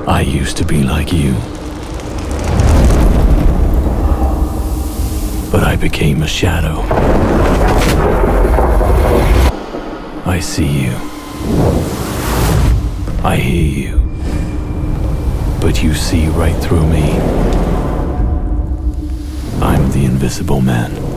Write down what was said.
I used to be like you. But I became a shadow. I see you. I hear you. But you see right through me. I'm the Invisible Man.